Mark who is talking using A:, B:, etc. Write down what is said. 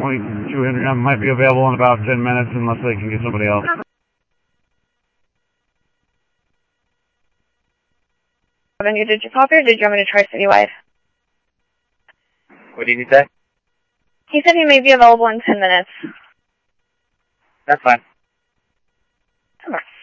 A: I might be available in about 10 minutes unless they can get somebody else.
B: Did you copy or did you want me to try citywide?
C: What did he say?
B: He said he may be available in 10 minutes.
C: That's fine.
B: Come on.